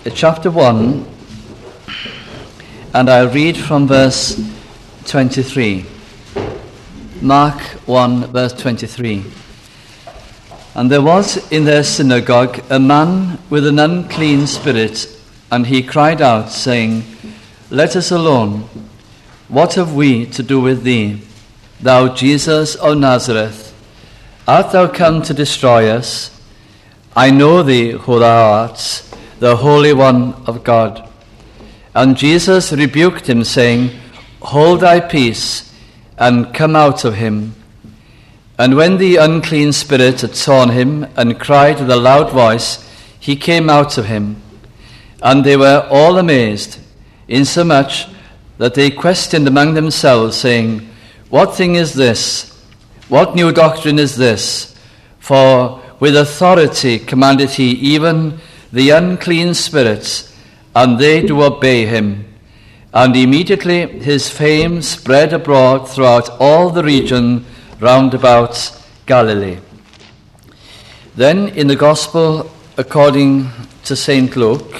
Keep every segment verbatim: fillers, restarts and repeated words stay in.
chapter one, and I'll read from verse twenty-three. Mark one, verse twenty-three. And there was in their synagogue a man with an unclean spirit, and he cried out, saying, Let us alone. What have we to do with thee, thou Jesus of Nazareth? Art thou come to destroy us? I know thee who thou art, the Holy One of God. And Jesus rebuked him, saying, Hold thy peace, and come out of him. And when the unclean spirit had torn him, and cried with a loud voice, he came out of him. And they were all amazed, insomuch that they questioned among themselves, saying, What thing is this? What new doctrine is this? For with authority commanded he even the unclean spirits, and they do obey him. And immediately his fame spread abroad throughout all the region round about Galilee. Then in the Gospel according to Saint Luke,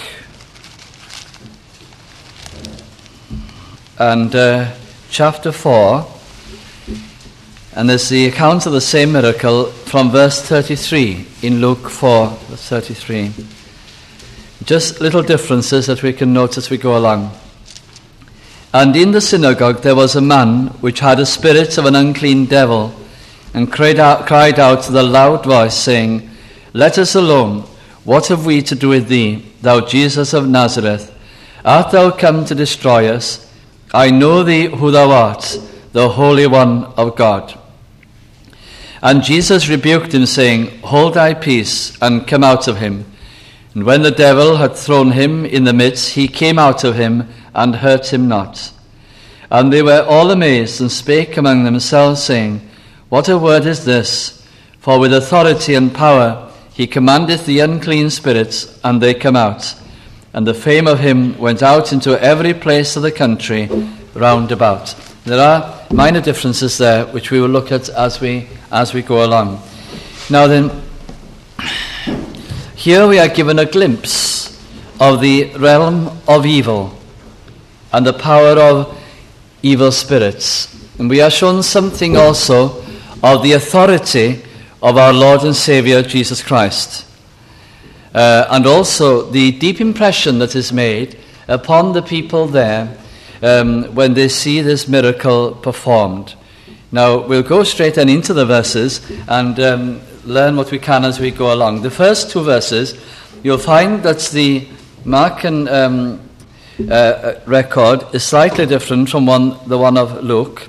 and uh, chapter four, and there's the account of the same miracle from verse thirty-three in Luke four, verse thirty-three. Just little differences that we can note as we go along. And in the synagogue there was a man which had a spirit of an unclean devil, and cried out, cried out with a loud voice, saying, Let us alone. What have we to do with thee, thou Jesus of Nazareth? Art thou come to destroy us? I know thee who thou art, the Holy One of God. And Jesus rebuked him, saying, Hold thy peace, and come out of him. And when the devil had thrown him in the midst, he came out of him, and hurt him not. And they were all amazed, and spake among themselves, saying, What a word is this? For with authority and power he commandeth the unclean spirits, and they come out. And the fame of him went out into every place of the country round about. There are minor differences there, which we will look at as we as we go along. Now then, here we are given a glimpse of the realm of evil and the power of evil spirits. And we are shown something also of the authority of our Lord and Saviour Jesus Christ. Uh, and also the deep impression that is made upon the people there um, when they see this miracle performed. Now, we'll go straight then into the verses and um, learn what we can as we go along. The first two verses, you'll find that the Mark and um, uh, record is slightly different from one, the one of Luke.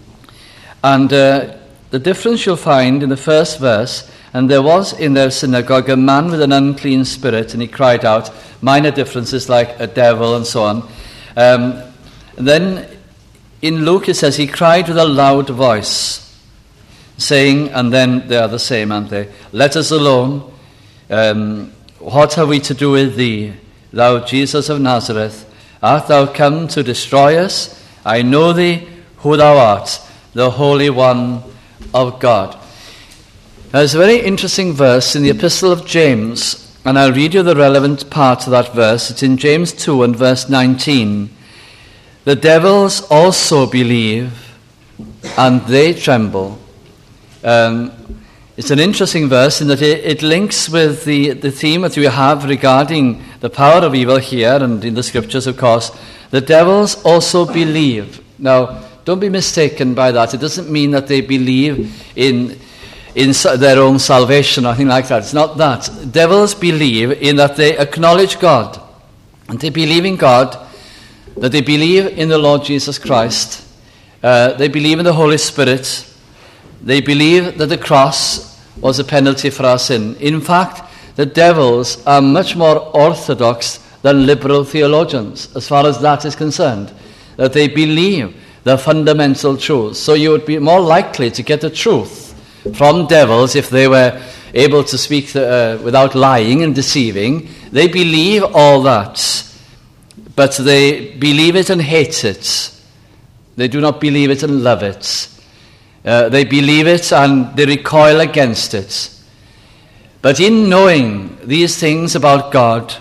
And uh, the difference you'll find in the first verse, and there was in their synagogue a man with an unclean spirit, and he cried out. Minor differences like a devil and so on. Um, then in Luke it says he cried with a loud voice, saying, and then they are the same, aren't they? Let us alone. Um, what have we to do with thee, thou Jesus of Nazareth? Art thou come to destroy us? I know thee who thou art, the Holy One of God. There's a very interesting verse in the Epistle of James, and I'll read you the relevant part of that verse. It's in James two and verse nineteen. The devils also believe, and they tremble. Um, it's an interesting verse in that it, it links with the, the theme that we have regarding the power of evil here, and in the scriptures, of course. The devils also believe. Now, don't be mistaken by that. It doesn't mean that they believe in in their own salvation or anything like that. It's not that. Devils believe in that they acknowledge God, and they believe in God, that they believe in the Lord Jesus Christ, uh, they believe in the Holy Spirit, they believe that the cross was a penalty for our sin. In fact, the devils are much more orthodox than liberal theologians as far as that is concerned, that they believe the fundamental truths. So you would be more likely to get the truth from devils if they were able to speak uh, without lying and deceiving. They believe all that, but they believe it and hate it. They do not believe it and love it. Uh, they believe it and they recoil against it. But in knowing these things about God,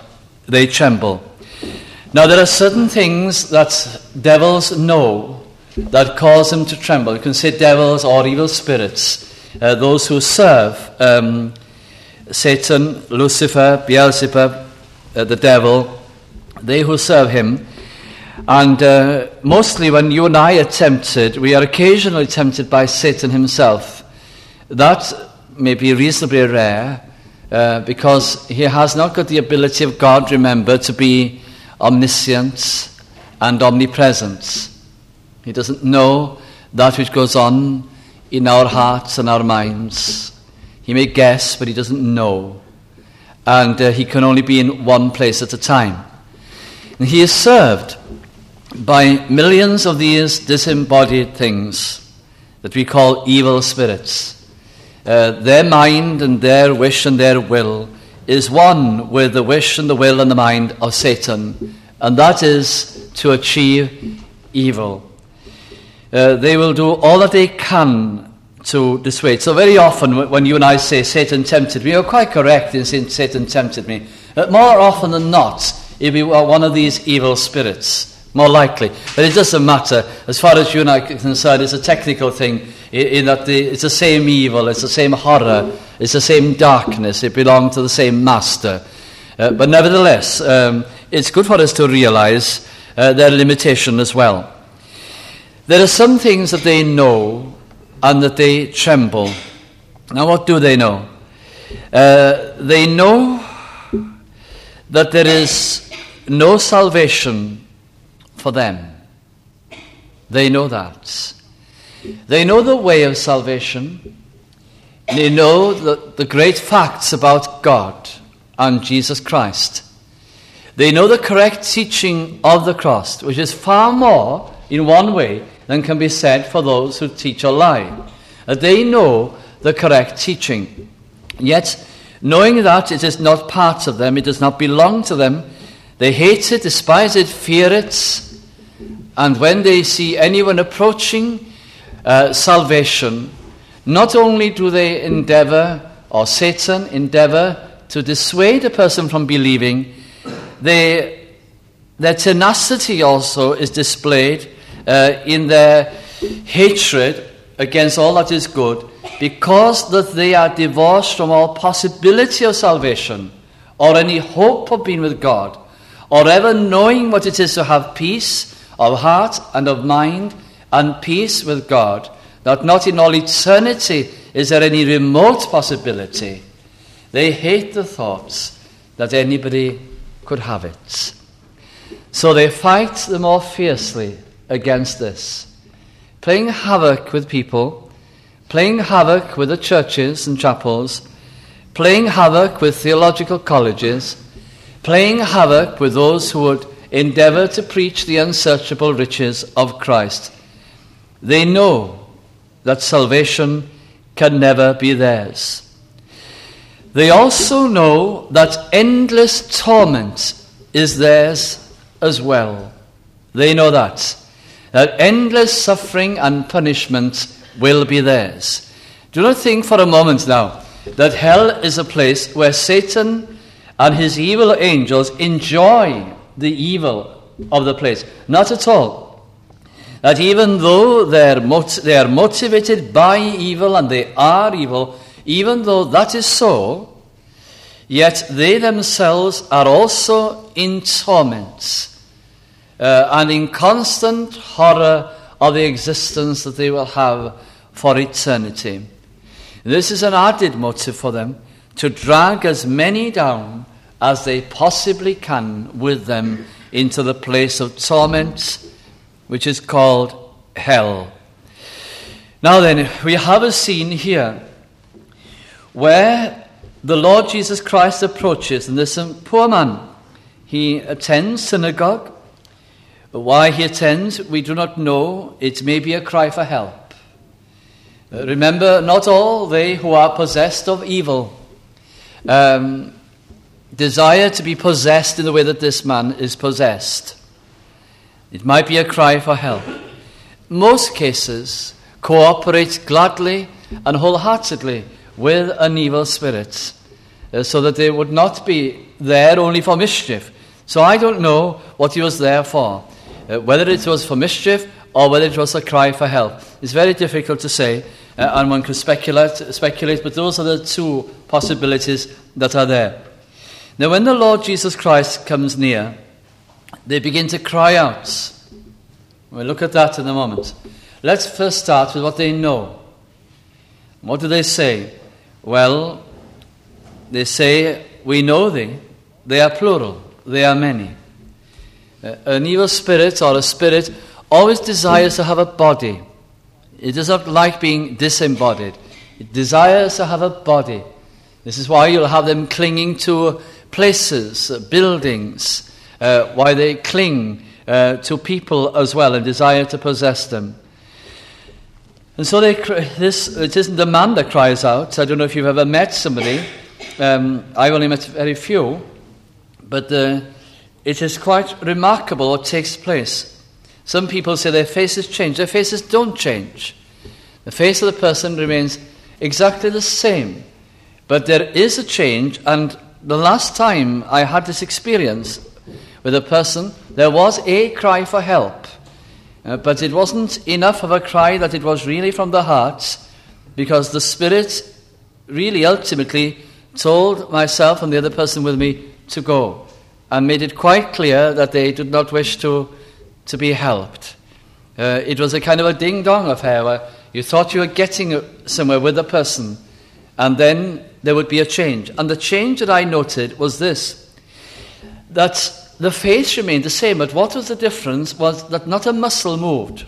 they tremble. Now there are certain things that devils know that cause them to tremble. You can say devils or evil spirits, uh, those who serve um, Satan, Lucifer, Beelzebub, uh, the devil, they who serve him. And uh, mostly when you and I are tempted, we are occasionally tempted by Satan himself. That may be reasonably rare, uh, because he has not got the ability of God, remember, to be omniscient and omnipresent. He doesn't know that which goes on in our hearts and our minds. He may guess, but he doesn't know. And uh, he can only be in one place at a time. And he is served by millions of these disembodied things that we call evil spirits. Uh, their mind and their wish and their will is one with the wish and the will and the mind of Satan, and that is to achieve evil. Uh, they will do all that they can to dissuade. So very often when you and I say Satan tempted me, you're quite correct in saying Satan tempted me. But more often than not, it'll be one of these evil spirits. More likely. But it doesn't matter. As far as you and I are concerned, it's a technical thing in, in that the, it's the same evil, it's the same horror, it's the same darkness. It belongs to the same master. Uh, but nevertheless, um, it's good for us to realize uh, their limitation as well. There are some things that they know and that they tremble. Now, what do they know? Uh, they know that there is no salvation for them. They know that. They know the way of salvation. They know the, the great facts about God and Jesus Christ. They know the correct teaching of the cross, which is far more in one way than can be said for those who teach a lie. They know the correct teaching. Yet, knowing that it is not part of them, it does not belong to them, they hate it, despise it, fear it. And when they see anyone approaching uh, salvation, not only do they endeavor, or Satan endeavor, to dissuade a person from believing, they, their tenacity also is displayed uh, in their hatred against all that is good, because that they are divorced from all possibility of salvation, or any hope of being with God, or ever knowing what it is to have peace of heart and of mind and peace with God, that not in all eternity is there any remote possibility. They hate the thoughts that anybody could have it. So they fight the more fiercely against this, playing havoc with people, playing havoc with the churches and chapels, playing havoc with theological colleges, playing havoc with those who would endeavor to preach the unsearchable riches of Christ. They know that salvation can never be theirs. They also know that endless torment is theirs as well. They know that. That endless suffering and punishment will be theirs. Do not think for a moment now that hell is a place where Satan and his evil angels enjoy the evil of the place. Not at all. That even though they're mot- they are motivated by evil, and they are evil, even though that is so, yet they themselves are also in torment uh, and in constant horror of the existence that they will have for eternity. This is an added motive for them to drag as many down as they possibly can with them into the place of torment, which is called hell. Now then, we have a scene here where the Lord Jesus Christ approaches, and this poor man, he attends synagogue. Why he attends, we do not know. It may be a cry for help. Remember, not all they who are possessed of evil um, desire to be possessed in the way that this man is possessed. It might be a cry for help. Most cases cooperate gladly and wholeheartedly with an evil spirit, uh, so that they would not be there only for mischief, So I don't know what he was there for, uh, whether it was for mischief or whether it was a cry for help. It's very difficult to say, uh, and one could speculate, speculate, but those are the two possibilities that are there. Now, when the Lord Jesus Christ comes near, they begin to cry out. We'll look at that in a moment. Let's first start with what they know. What do they say? Well, they say, we know thee. They are plural. They are many. Uh, an evil spirit or a spirit always desires to have a body. It does not like being disembodied. It desires to have a body. This is why you'll have them clinging to places, uh, buildings, uh, why they cling uh, to people as well and desire to possess them. And so they, this, it isn't the man that cries out. I don't know if you've ever met somebody. Um, I've only met very few. But uh, it is quite remarkable what takes place. Some people say their faces change. Their faces don't change. The face of the person remains exactly the same. But there is a change, and the last time I had this experience with a person, there was a cry for help. Uh, but it wasn't enough of a cry that it was really from the heart, because the Spirit really ultimately told myself and the other person with me to go, and made it quite clear that they did not wish to, to be helped. Uh, it was a kind of a ding-dong affair where you thought you were getting somewhere with a person, and then there would be a change. And the change that I noted was this, that the face remained the same, but what was the difference was that not a muscle moved.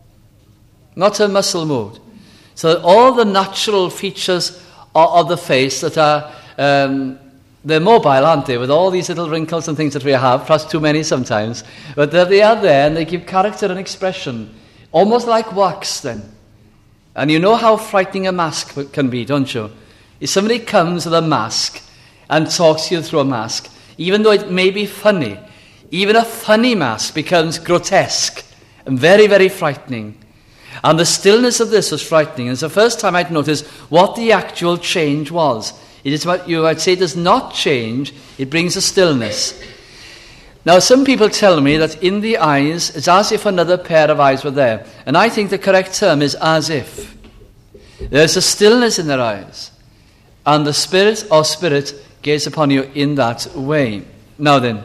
Not a muscle moved. So all the natural features of the face that are... Um, They're mobile, aren't they, with all these little wrinkles and things that we have, perhaps too many sometimes. But they are there, and they give character and expression, almost like wax then. And you know how frightening a mask can be, don't you? If somebody comes with a mask and talks to you through a mask, even though it may be funny, even a funny mask becomes grotesque and very, very frightening. And the stillness of this was frightening. And it's the first time I'd noticed what the actual change was. It is what you might say does not change, it brings a stillness. Now, some people tell me that in the eyes, it's as if another pair of eyes were there. And I think the correct term is as if. There's a stillness in their eyes. And the Spirit or Spirit gaze upon you in that way. Now then,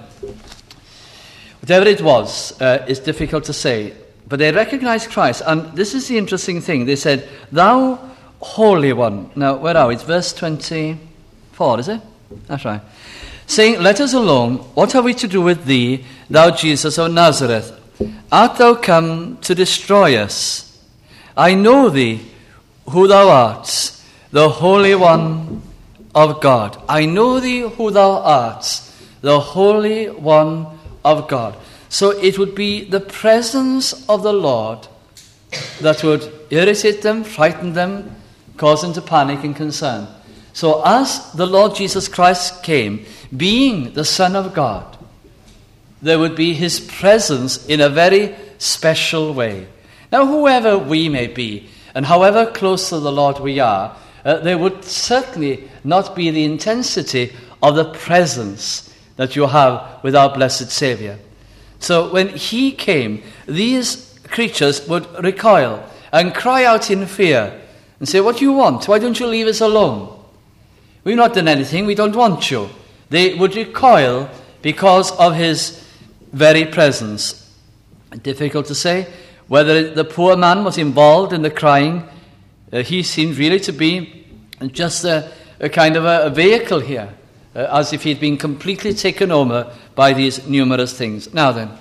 whatever it was, uh, it's difficult to say. But they recognized Christ. And this is the interesting thing. They said, Thou Holy One. Now, where are we? It's verse twenty-four, is it? That's right. Saying, Let us alone. What have we to do with thee, thou Jesus of Nazareth? Art thou come to destroy us? I know thee, who thou art, the Holy One of God. I know thee, who thou art, the Holy One of God. So it would be the presence of the Lord that would irritate them, frighten them, cause them to panic and concern. So as the Lord Jesus Christ came, being the Son of God, there would be his presence in a very special way. Now, whoever we may be, and however close to the Lord we are, uh, there would certainly not be the intensity of the presence that you have with our blessed Saviour. So when he came, these creatures would recoil and cry out in fear and say, What do you want? Why don't you leave us alone? We've not done anything. We don't want you. They would recoil because of his very presence. Difficult to say whether the poor man was involved in the crying. Uh, he seemed really to be just a, a kind of a, a vehicle here, uh, as if he'd been completely taken over by these numerous things. Now then,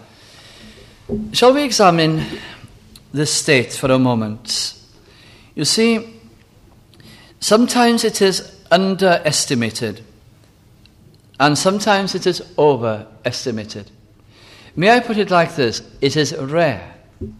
shall we examine this state for a moment? You see, sometimes it is underestimated, and sometimes it is overestimated. May I put it like this? It is rare.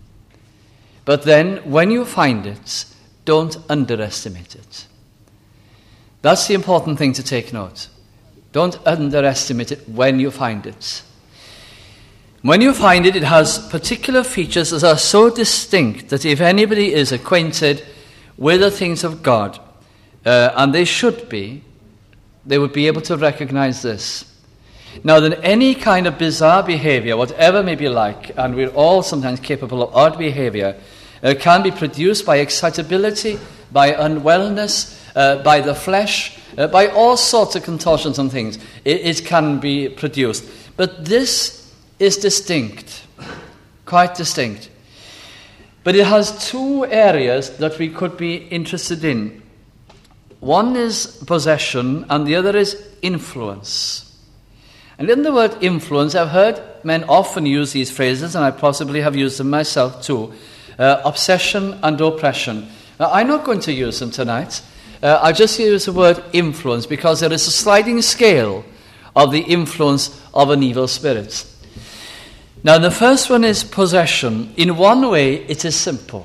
But then, when you find it, don't underestimate it. That's the important thing to take note. Don't underestimate it when you find it. When you find it, it has particular features that are so distinct that if anybody is acquainted with the things of God, uh, and they should be, they would be able to recognize this. Now then, any kind of bizarre behavior, whatever may be like, and we're all sometimes capable of odd behavior, uh, can be produced by excitability, by unwellness, uh, by the flesh, uh, by all sorts of contortions and things. It, it can be produced. But this is distinct, quite distinct. But it has two areas that we could be interested in. One is possession, and the other is influence. And in the word influence, I've heard men often use these phrases, and I possibly have used them myself too. Uh, obsession and oppression. Now, I'm not going to use them tonight. Uh, I just use the word influence because there is a sliding scale of the influence of an evil spirit. Now, the first one is possession. In one way, it is simple.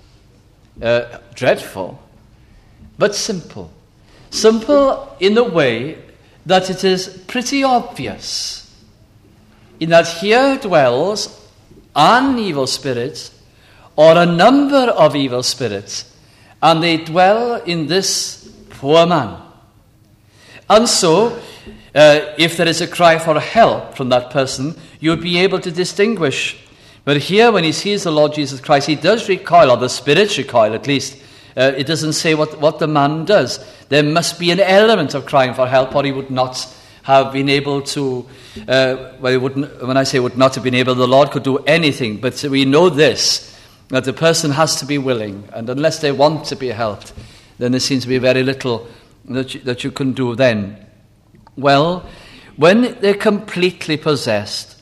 Uh, dreadful, but simple. Simple in the way that it is pretty obvious, in that here dwells an evil spirit, or a number of evil spirits, and they dwell in this poor man. And so, uh, if there is a cry for help from that person, you'll be able to distinguish. But here, when he sees the Lord Jesus Christ, he does recoil, or the spirits recoil at least. Uh, it doesn't say what, what the man does. There must be an element of crying for help, or he would not have been able to, uh, well, he wouldn't, when I say would not have been able, the Lord could do anything. But we know this, that the person has to be willing, and unless they want to be helped, then there seems to be very little that you, that you can do then. Well, when they're completely possessed,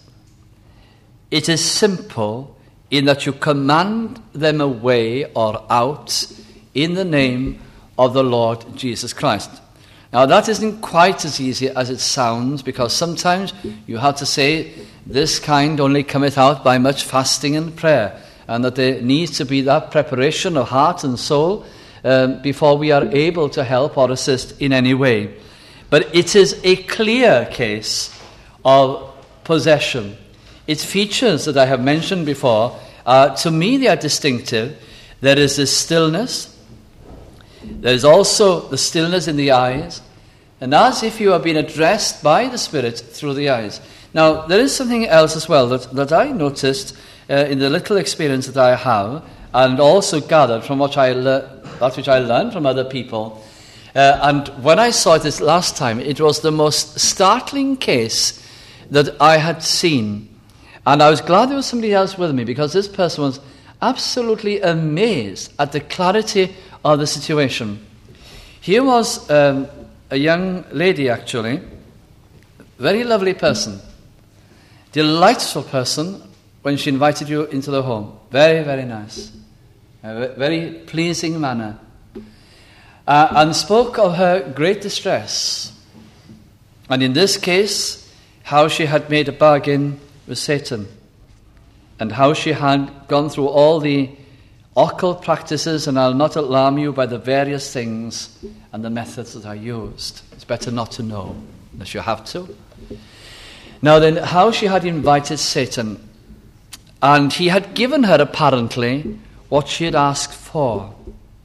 it is simple in that you command them away or out in the name of the Lord Jesus Christ. Now, that isn't quite as easy as it sounds, because sometimes you have to say, this kind only cometh out by much fasting and prayer, and that there needs to be that preparation of heart and soul um, before we are able to help or assist in any way. But it is a clear case of possession. Its features that I have mentioned before, uh, to me they are distinctive. There is this stillness. There is also the stillness in the eyes, and as if you are being addressed by the Spirit through the eyes. Now, there is something else as well that, that I noticed uh, in the little experience that I have, and also gathered from what I le- that which I learned from other people. Uh, and when I saw it this last time, it was the most startling case that I had seen. And I was glad there was somebody else with me, because this person was absolutely amazed at the clarity of the situation. Here was um, a young lady, actually, very lovely person, delightful person when she invited you into the home. Very, very nice. A very pleasing manner. Uh, and spoke of her great distress. And in this case, how she had made a bargain with Satan, and how she had gone through all the occult practices, and I'll not alarm you by the various things and the methods that are used. It's better not to know, unless you have to. Now then, how she had invited Satan, and he had given her apparently what she had asked for.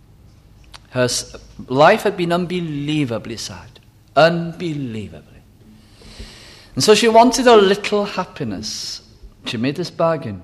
Her life had been unbelievably sad, unbelievably. And so she wanted a little happiness. She made this bargain.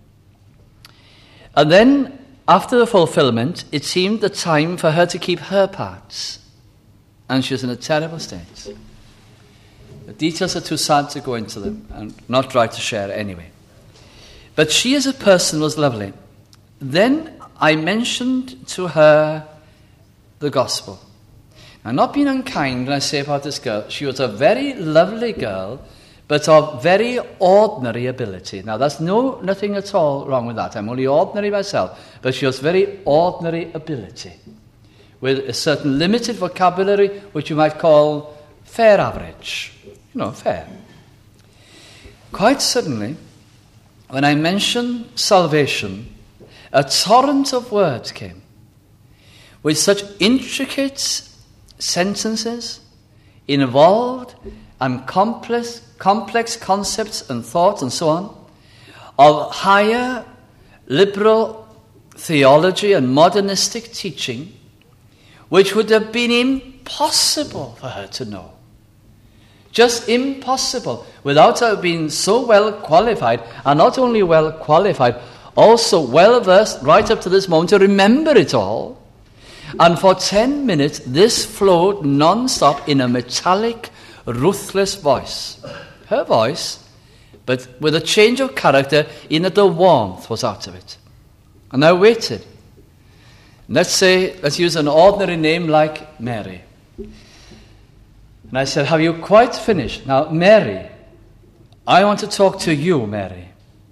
And then, after the fulfillment, it seemed the time for her to keep her parts. And she was in a terrible state. The details are too sad to go into them, and not try to share anyway. But she as a person was lovely. Then I mentioned to her the gospel. Now, not being unkind when I say about this girl, she was a very lovely girl, but of very ordinary ability. Now, that's no nothing at all wrong with that. I'm only ordinary myself, but she has very ordinary ability, with a certain limited vocabulary, which you might call fair average. You know, fair. Quite suddenly, when I mentioned salvation, a torrent of words came, with such intricate sentences, involved and complex, complex concepts and thoughts and so on, of higher liberal theology and modernistic teaching, which would have been impossible for her to know. Just impossible without her being so well qualified, and not only well qualified, also well versed right up to this moment to remember it all. And for ten minutes, this flowed non-stop in a metallic, ruthless voice. Her voice, but with a change of character in that the warmth was out of it. And I waited. Let's say, let's use an ordinary name like Mary. And I said, have you quite finished? Now, Mary, I want to talk to you, Mary.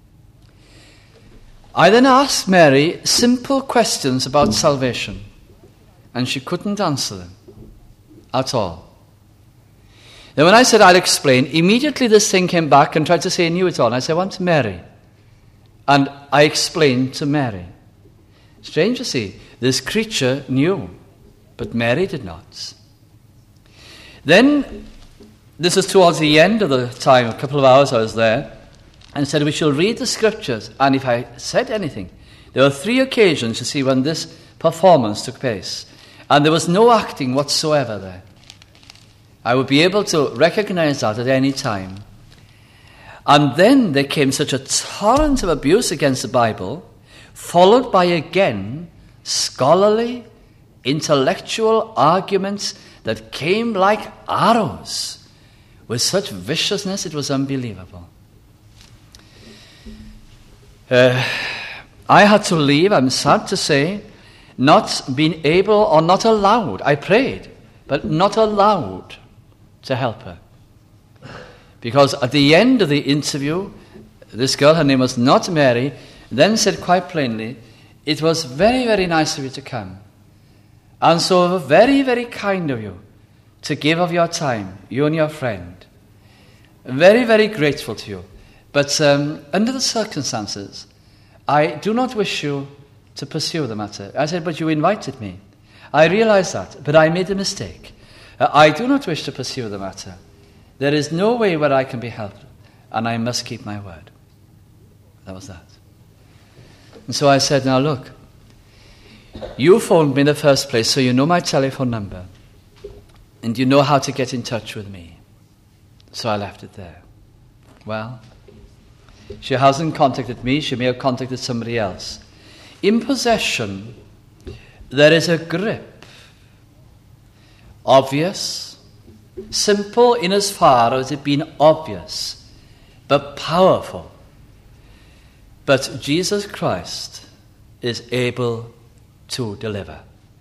I then asked Mary simple questions about salvation, and she couldn't answer them at all. Then when I said I'd explain, immediately this thing came back and tried to say he knew it all. And I said, I want Mary. And I explained to Mary. Strange to see, this creature knew, but Mary did not. Then, this is towards the end of the time, a couple of hours I was there, and said, we shall read the scriptures. And if I said anything, there were three occasions, you see, when this performance took place. And there was no acting whatsoever there. I would be able to recognize that at any time. And then there came such a torrent of abuse against the Bible, followed by again scholarly, intellectual arguments that came like arrows with such viciousness it was unbelievable. Uh, I had to leave, I'm sad to say, not being able or not allowed. I prayed, but not allowed to help her. Because at the end of the interview, this girl, her name was not Mary, then said quite plainly, it was very, very nice of you to come. And so very, very kind of you to give of your time, you and your friend. Very, very grateful to you. But um, under the circumstances, I do not wish you to pursue the matter. I said, but you invited me. I realize that, but I made a mistake. Uh, I do not wish to pursue the matter. There is no way where I can be helped, and I must keep my word. That was that. And so I said, now look, you phoned me in the first place, so you know my telephone number, and you know how to get in touch with me. So I left it there. Well, she hasn't contacted me, she may have contacted somebody else. In possession, there is a grip. Obvious, simple in as far as it being obvious, but powerful. But Jesus Christ is able to deliver.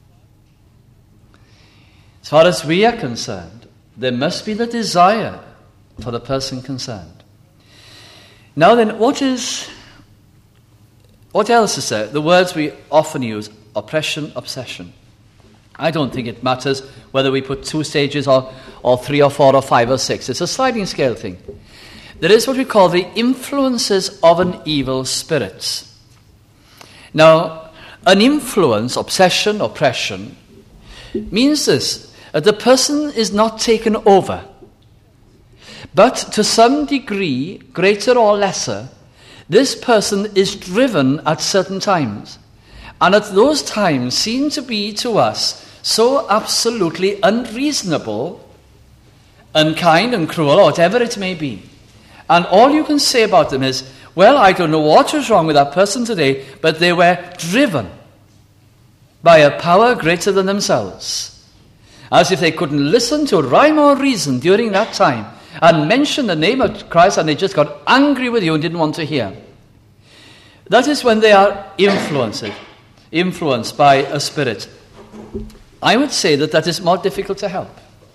As far as we are concerned, there must be the desire for the person concerned. Now then, what is, what else is there? The words we often use, oppression, obsession. I don't think it matters whether we put two stages or, or three or four or five or six. It's a sliding scale thing. There is what we call the influences of an evil spirit. Now, an influence, obsession, oppression, means this, that the person is not taken over, but to some degree, greater or lesser, this person is driven at certain times. And at those times seem to be to us so absolutely unreasonable, unkind and cruel, or whatever it may be. And all you can say about them is, well, I don't know what was wrong with that person today, but they were driven by a power greater than themselves. As if they couldn't listen to rhyme or reason during that time and mention the name of Christ, and they just got angry with you and didn't want to hear. That is when they are influenced, influenced by a spirit. I would say that that is more difficult to help.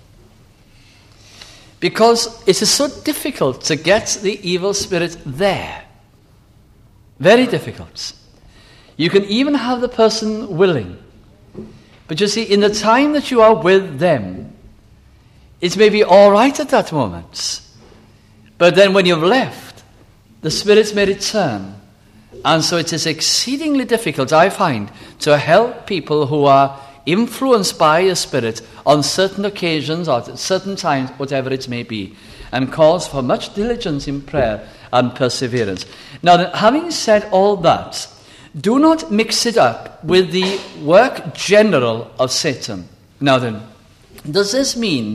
Because it is so difficult to get the evil spirit there. Very difficult. You can even have the person willing. But you see, in the time that you are with them, it may be all right at that moment. But then when you've left, the spirits may return. And so it is exceedingly difficult, I find, to help people who are influenced by a spirit on certain occasions or at certain times, whatever it may be, and calls for much diligence in prayer and perseverance. Now, having said all that, do not mix it up with the work general of Satan. Now then, does this mean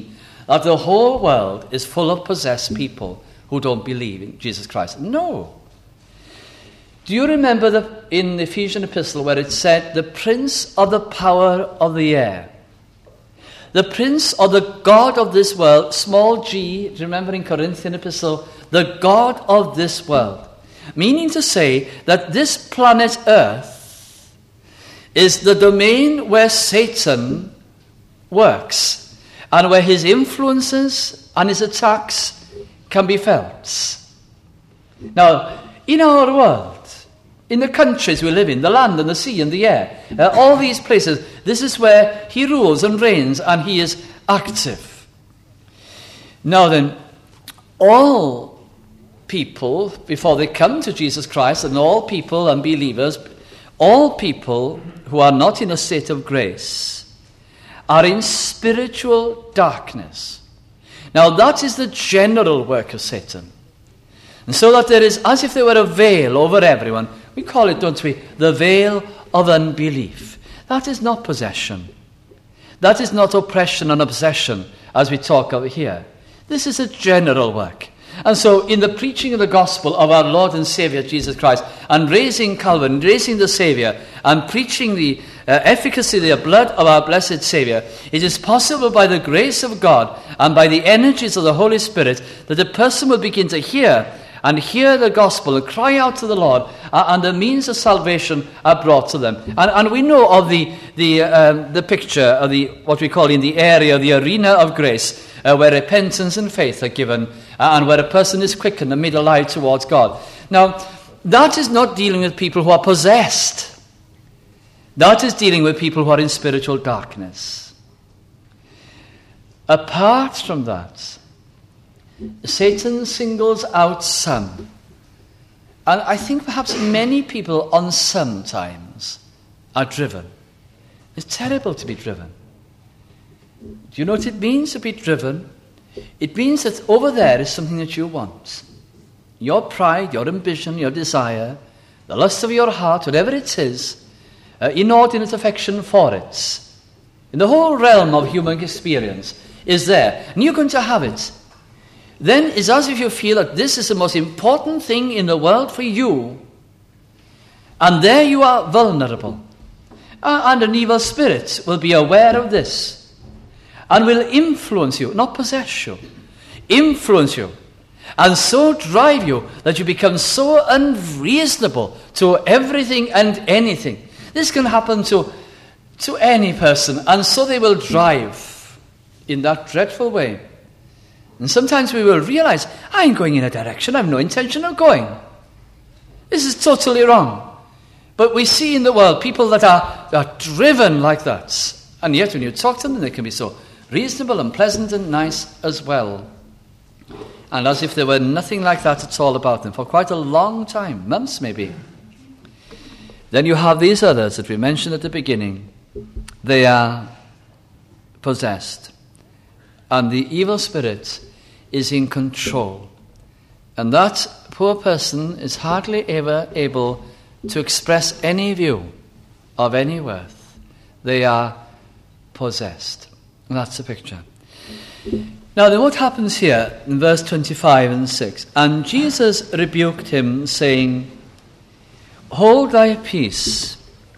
that the whole world is full of possessed people who don't believe in Jesus Christ. No. Do you remember the, in the Ephesian epistle where it said, the prince of the power of the air, the prince or the god of this world, small g, remember in Corinthian epistle, the god of this world. Meaning to say that this planet Earth is the domain where Satan works and where his influences and his attacks can be felt. Now, in our world, in the countries we live in, the land and the sea and the air, uh, all these places, this is where he rules and reigns and he is active. Now then, all people, before they come to Jesus Christ, and all people and believers, all people who are not in a state of grace, are in spiritual darkness. Now that is the general work of Satan. And so that there is, as if there were a veil over everyone, we call it, don't we, the veil of unbelief. That is not possession. That is not oppression and obsession, as we talk over here. This is a general work. And so in the preaching of the gospel of our Lord and Saviour Jesus Christ, and raising Calvin, raising the Saviour, and preaching the uh, efficacy of the blood of our blessed Saviour, it is possible by the grace of God and by the energies of the Holy Spirit that a person will begin to hear and hear the gospel and cry out to the Lord, uh, and the means of salvation are brought to them. And, and we know of the the um, the picture of the what we call in the area, the arena of grace, uh, where repentance and faith are given, uh, and where a person is quickened and made alive towards God. Now, that is not dealing with people who are possessed. That is dealing with people who are in spiritual darkness. Apart from that, Satan singles out some. And I think perhaps many people on some times are driven. It's terrible to be driven. Do you know what it means to be driven? It means that over there is something that you want. Your pride, your ambition, your desire, the lust of your heart, whatever it is, uh, inordinate affection for it, in the whole realm of human experience, is there. And you're going to have it. Then it's as if you feel that this is the most important thing in the world for you. And there you are vulnerable. Uh, and an evil spirit will be aware of this and will influence you, not possess you, influence you, and so drive you that you become so unreasonable to everything and anything. This can happen to, to any person, and so they will drive in that dreadful way. And sometimes we will realize, I'm going in a direction I have no intention of going. This is totally wrong. But we see in the world people that are, that are driven like that. And yet when you talk to them, they can be so reasonable and pleasant and nice as well. And as if there were nothing like that at all about them for quite a long time, months maybe. Then you have these others that we mentioned at the beginning. They are possessed. And the evil spirit is in control. And that poor person is hardly ever able to express any view of any worth. They are possessed. And that's the picture. Now then, what happens here in verse twenty-five and six? And Jesus rebuked him, saying, Hold thy peace,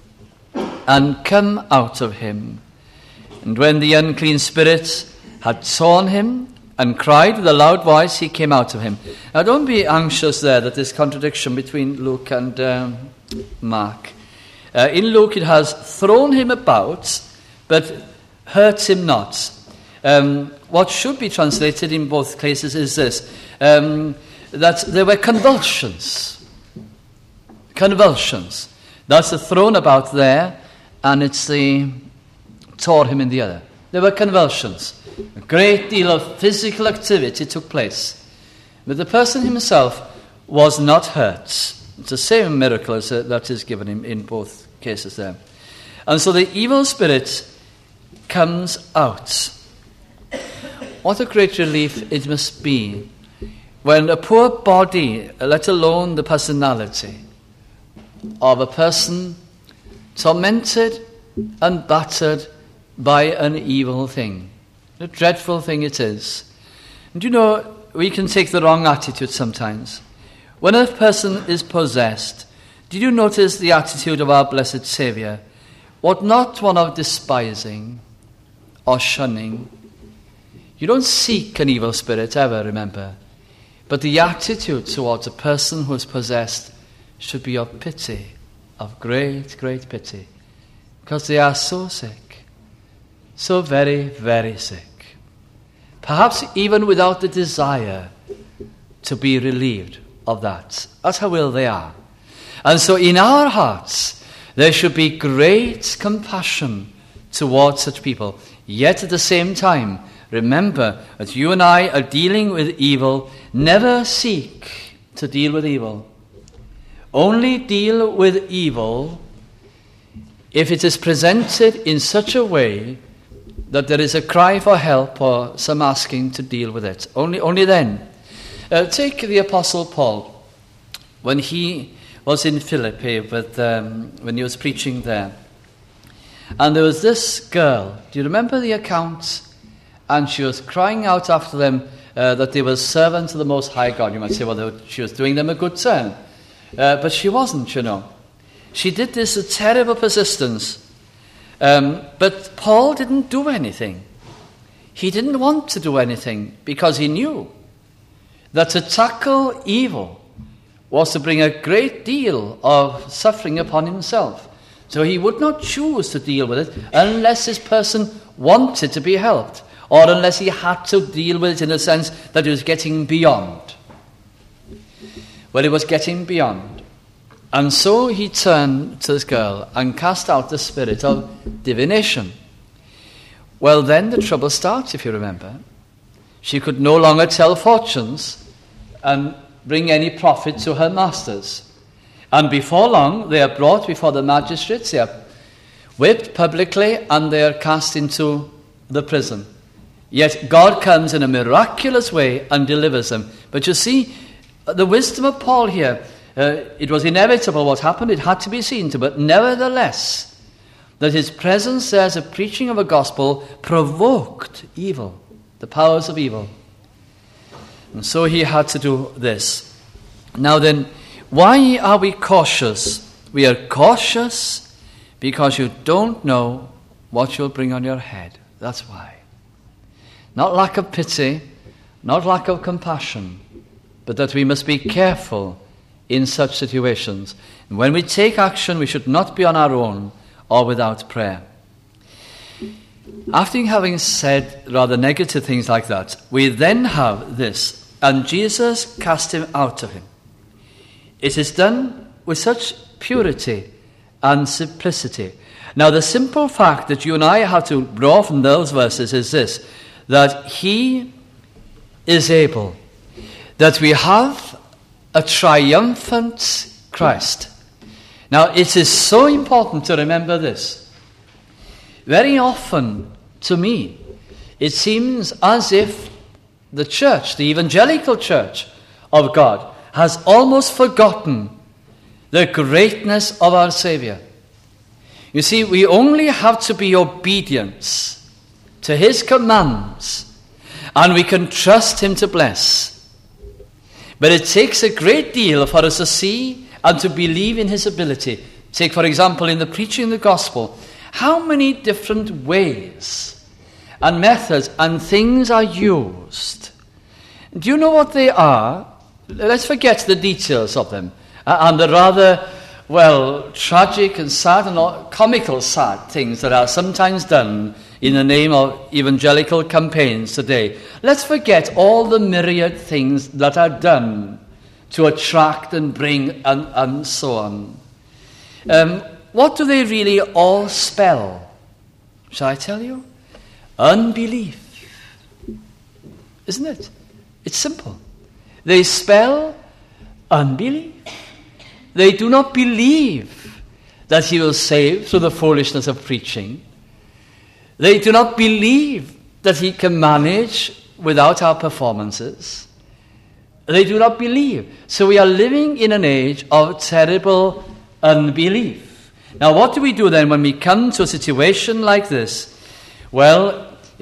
and come out of him. And when the unclean spirit had torn him, and cried with a loud voice, he came out of him. Now don't be anxious there that there's contradiction between Luke and um, Mark. Uh, in Luke it has thrown him about, but hurt him not. Um, what should be translated in both cases is this, um, that there were convulsions. Convulsions. That's the thrown about there, and it's the tore him in the other. There were convulsions. A great deal of physical activity took place. But the person himself was not hurt. It's the same miracle as uh, that is given him in both cases there. And so the evil spirit comes out. What a great relief it must be when a poor body, let alone the personality, of a person tormented and battered by an evil thing, A dreadful thing it is. And you know, we can take the wrong attitude sometimes. When a person is possessed, did you notice the attitude of our blessed Saviour? What, not one of despising or shunning. You don't seek an evil spirit ever, remember. But the attitude towards a person who is possessed should be of pity, of great, great pity. Because they are so sick, so very, very sick. Perhaps even without the desire to be relieved of that. That's how ill they are. And so in our hearts, there should be great compassion towards such people. Yet at the same time, remember that you and I are dealing with evil. Never seek to deal with evil. Only deal with evil if it is presented in such a way that there is a cry for help or some asking to deal with it. Only, only then. Uh, take the Apostle Paul. When he was in Philippi, with, um, when he was preaching there. And there was this girl. Do you remember the account? And she was crying out after them uh, that they were servants of the Most High God. You might say, well, were, she was doing them a good turn. Uh, but she wasn't, you know. She did this with terrible persistence. Um, but Paul didn't do anything. He didn't want to do anything because he knew that to tackle evil was to bring a great deal of suffering upon himself. So he would not choose to deal with it unless this person wanted to be helped, or unless he had to deal with it in a sense that it was getting beyond. Well, it was getting beyond. And so he turned to this girl and cast out the spirit of divination. Well, then the trouble starts, if you remember. She could no longer tell fortunes and bring any profit to her masters. And before long, they are brought before the magistrates, they are whipped publicly, and they are cast into the prison. Yet God comes in a miraculous way and delivers them. But you see, the wisdom of Paul here, uh, it was inevitable what happened, it had to be seen to, but nevertheless, that his presence there as a preaching of a gospel provoked evil, the powers of evil. And so he had to do this. Now then, why are we cautious? We are cautious because you don't know what you'll bring on your head. That's why. Not lack of pity, not lack of compassion, but that we must be careful in such situations. And when we take action, we should not be on our own or without prayer. After having said rather negative things like that, we then have this. And Jesus cast him out of him. It is done with such purity and simplicity. Now, the simple fact that you and I have to draw from those verses is this, that he is able, that we have a triumphant Christ. Now, it is so important to remember this. Very often, to me, it seems as if the church, the evangelical church of God, has almost forgotten the greatness of our Savior. You see, we only have to be obedient to his commands, and we can trust him to bless. But it takes a great deal for us to see and to believe in his ability. Take, for example, in the preaching of the gospel, how many different ways and methods and things are used. Do you know what they are? Let's forget the details of them. Uh, and the rather, well, tragic and sad and all, comical sad things that are sometimes done in the name of evangelical campaigns today. Let's forget all the myriad things that are done to attract and bring and, and so on. Um, what do they really all spell? Shall I tell you? Unbelief. Isn't it? It's simple. They spell unbelief. They do not believe that he will save through the foolishness of preaching. They do not believe that he can manage without our performances. They do not believe. So we are living in an age of terrible unbelief. Now, what do we do then when we come to a situation like this? Well,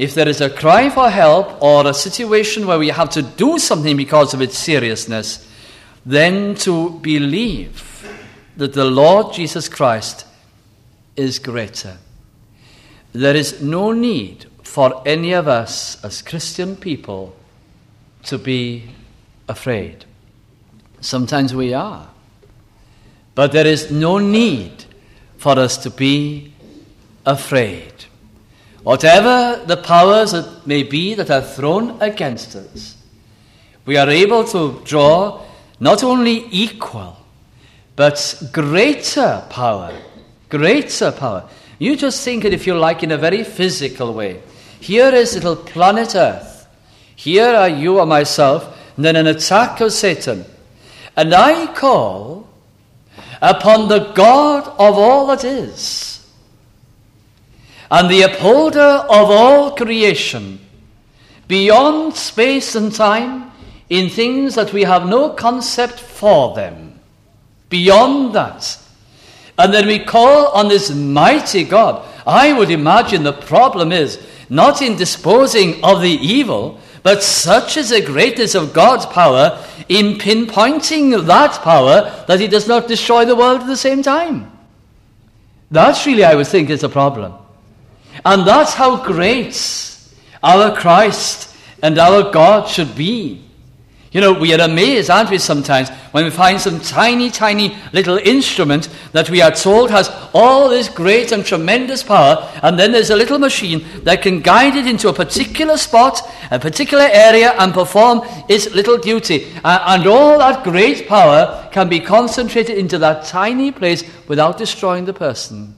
if there is a cry for help or a situation where we have to do something because of its seriousness, then to believe that the Lord Jesus Christ is greater. There is no need for any of us as Christian people to be afraid. Sometimes we are. But there is no need for us to be afraid. Whatever the powers that may be that are thrown against us, we are able to draw not only equal, but greater power. Greater power. You just think it, if you like, in a very physical way. Here is little planet Earth. Here are you or myself, and then an attack of Satan. And I call upon the God of all that is, and the upholder of all creation, beyond space and time, in things that we have no concept for them. Beyond that. And then we call on this mighty God. I would imagine the problem is not in disposing of the evil, but such is the greatness of God's power in pinpointing that power that he does not destroy the world at the same time. That's really, I would think, is the problem. And that's how great our Christ and our God should be. You know, we are amazed, aren't we, sometimes, when we find some tiny, tiny little instrument that we are told has all this great and tremendous power, and then there's a little machine that can guide it into a particular spot, a particular area, and perform its little duty. Uh, and all that great power can be concentrated into that tiny place without destroying the person.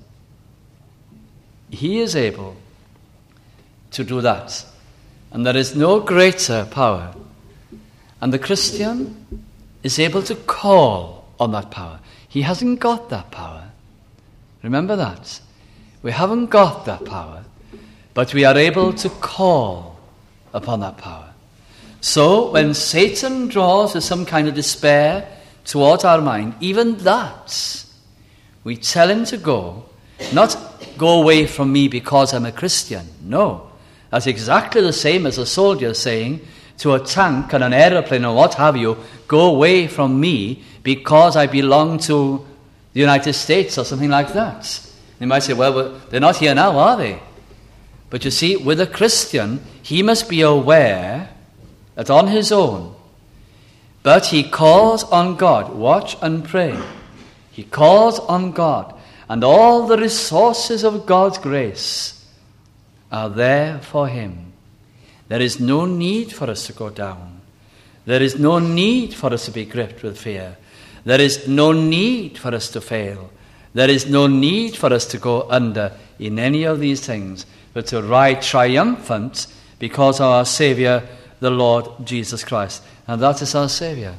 He is able to do that. And there is no greater power. And the Christian is able to call on that power. He hasn't got that power. Remember that. We haven't got that power, but we are able to call upon that power. So when Satan draws with some kind of despair towards our mind, even that, we tell him to go, not go away from me because I'm a Christian. No, that's exactly the same as a soldier saying to a tank and an aeroplane or what have you, go away from me because I belong to the United States or something like that. They might say, well, they're not here now, are they? But you see, with a Christian, he must be aware that on his own, but he calls on God. Watch and pray. He calls on God, and all the resources of God's grace are there for him. There is no need for us to go down. There is no need for us to be gripped with fear. There is no need for us to fail. There is no need for us to go under in any of these things, but to ride triumphant because of our Saviour, the Lord Jesus Christ. And that is our Saviour.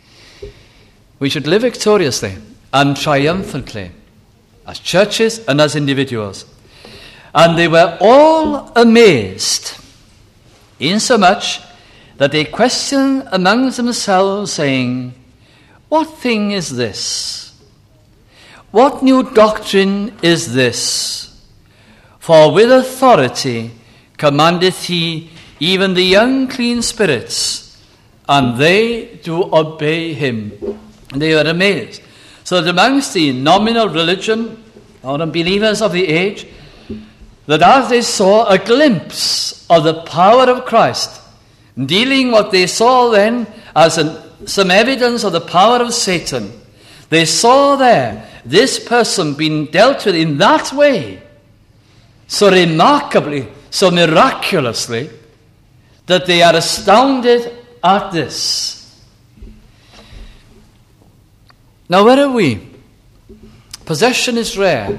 We should live victoriously and triumphantly as churches and as individuals. And they were all amazed, insomuch that they questioned amongst themselves, saying, what thing is this? What new doctrine is this? For with authority commandeth he even the unclean spirits, and they do obey him. And they were amazed. So that amongst the nominal religion or unbelievers of the age, that as they saw a glimpse of the power of Christ, dealing what they saw then as an, some evidence of the power of Satan, they saw there this person being dealt with in that way, so remarkably, so miraculously, that they are astounded at this. Now, where are we? Possession is rare.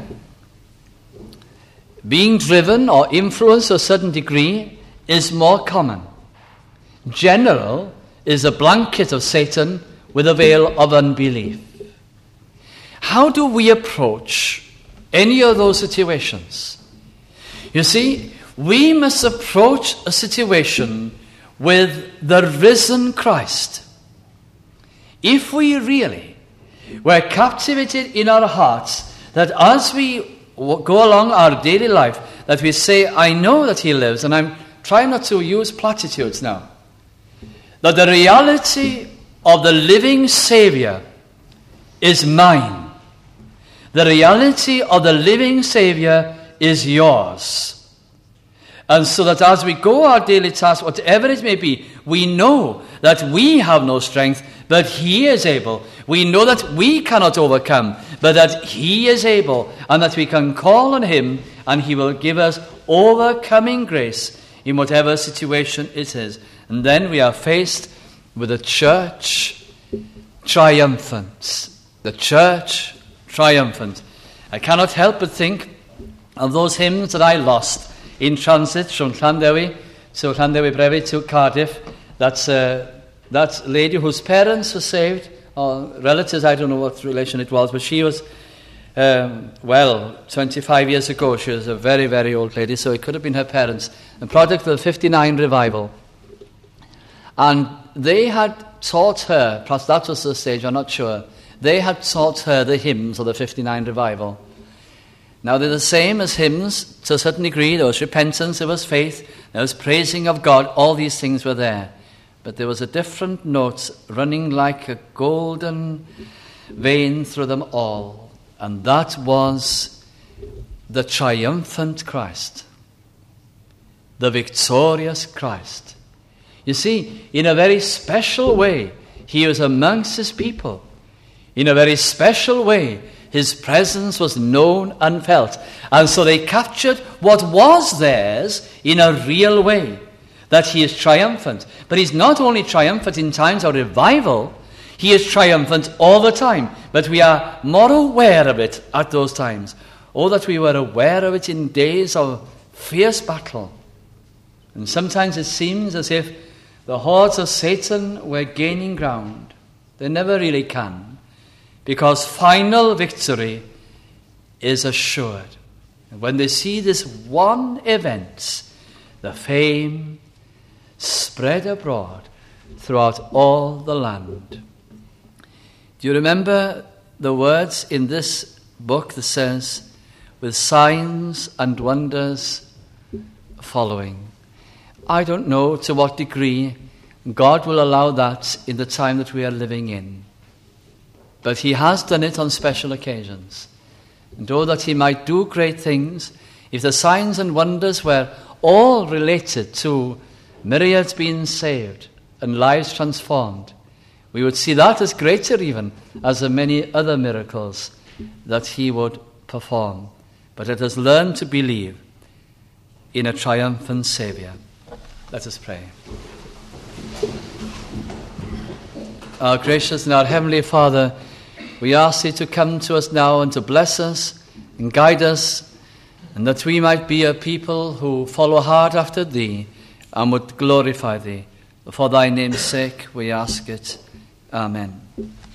Being driven or influenced to a certain degree is more common. General is a blanket of Satan with a veil of unbelief. How do we approach any of those situations? You see, we must approach a situation with the risen Christ. If we really were captivated in our hearts that as we go along our daily life, that we say, I know that he lives, and I'm trying not to use platitudes now, that the reality of the living Savior is mine. The reality of the living Savior is yours. And so that as we go our daily task, whatever it may be, we know that we have no strength, but he is able. We know that we cannot overcome, but that he is able, and that we can call on him, and he will give us overcoming grace in whatever situation it is. And then we are faced with a church triumphant. The church triumphant. I cannot help but think of those hymns that I lost in transit from Llandewi to Llandewi Brevi to Cardiff. That's uh, that lady whose parents were saved, or relatives, I don't know what relation it was, but she was, um, well, twenty-five years ago, she was a very, very old lady, so it could have been her parents. The product of the fifty-nine revival. And they had taught her, perhaps that was the stage, I'm not sure, they had taught her the hymns of the fifty-nine revival. Now they're the same as hymns to a certain degree. There was repentance, there was faith, there was praising of God, all these things were there. But there was a different note running like a golden vein through them all. And that was the triumphant Christ. The victorious Christ. You see, in a very special way, he was amongst his people. In a very special way, his presence was known and felt. And so they captured what was theirs in a real way, that he is triumphant. But he's not only triumphant in times of revival, he is triumphant all the time. But we are more aware of it at those times. Oh, that we were aware of it in days of fierce battle. And sometimes it seems as if the hordes of Satan were gaining ground. They never really can. Because final victory is assured. And when they see this one event, the fame spread abroad throughout all the land. Do you remember the words in this book that says, with signs and wonders following? I don't know to what degree God will allow that in the time that we are living in. But he has done it on special occasions. And oh, that he might do great things, if the signs and wonders were all related to myriads being saved and lives transformed, we would see that as greater even as the many other miracles that he would perform. But let us learn to believe in a triumphant Saviour. Let us pray. Our gracious and our heavenly Father, we ask thee to come to us now and to bless us and guide us, and that we might be a people who follow hard after thee and would glorify thee. For thy name's sake we ask it. Amen.